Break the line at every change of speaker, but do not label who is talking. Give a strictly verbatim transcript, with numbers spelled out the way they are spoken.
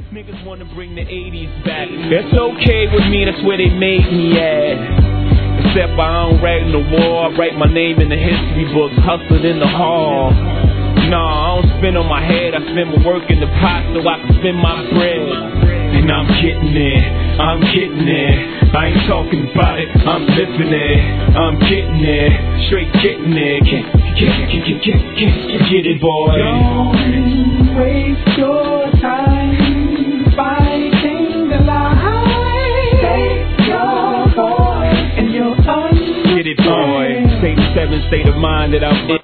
Niggas wanna bring the eighties back. That's okay with me, that's where they made me at. Except I don't write in the war, I write my name in the history books, hustled in the hall. Nah, I don't spin on my head, I spend my work in the pot so I can spend my bread. And I'm getting it, I'm getting it. I ain't talking about it, I'm living it. I'm getting it, straight getting it. Get, get, get, get, get, get, get it, boy.
Don't waste your time fighting the lie. Take your voice and your
Get it, boy. State of seven, state of mind that I'm in.